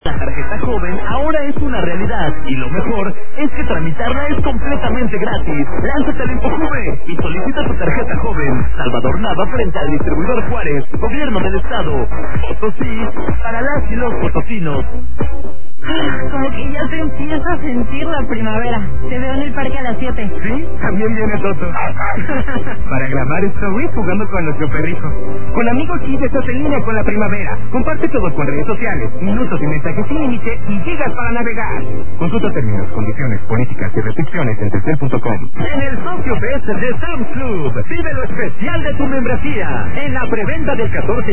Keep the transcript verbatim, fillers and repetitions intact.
La tarjeta joven ahora es una realidad y lo mejor es que tramitarla es completamente gratis. Lánzate al InfoJuve y solicita tu tarjeta joven. Salvador Nava frente al distribuidor Juárez, Gobierno del Estado. Potosí, para las y los potosinos. Como que ya se empieza a sentir la primavera. Te veo en el parque a las siete. Sí, también viene Toto. Para grabar stories jugando con nuestro perrijo. Con amigos y estás en línea con la primavera. Comparte todo con redes sociales, minutos y mensajes sin límite y llegas para navegar. Consulta términos, condiciones, políticas y restricciones en telcel punto com. En el Socio Fest de Sam's Club, vive lo especial de tu membresía. En la preventa del catorce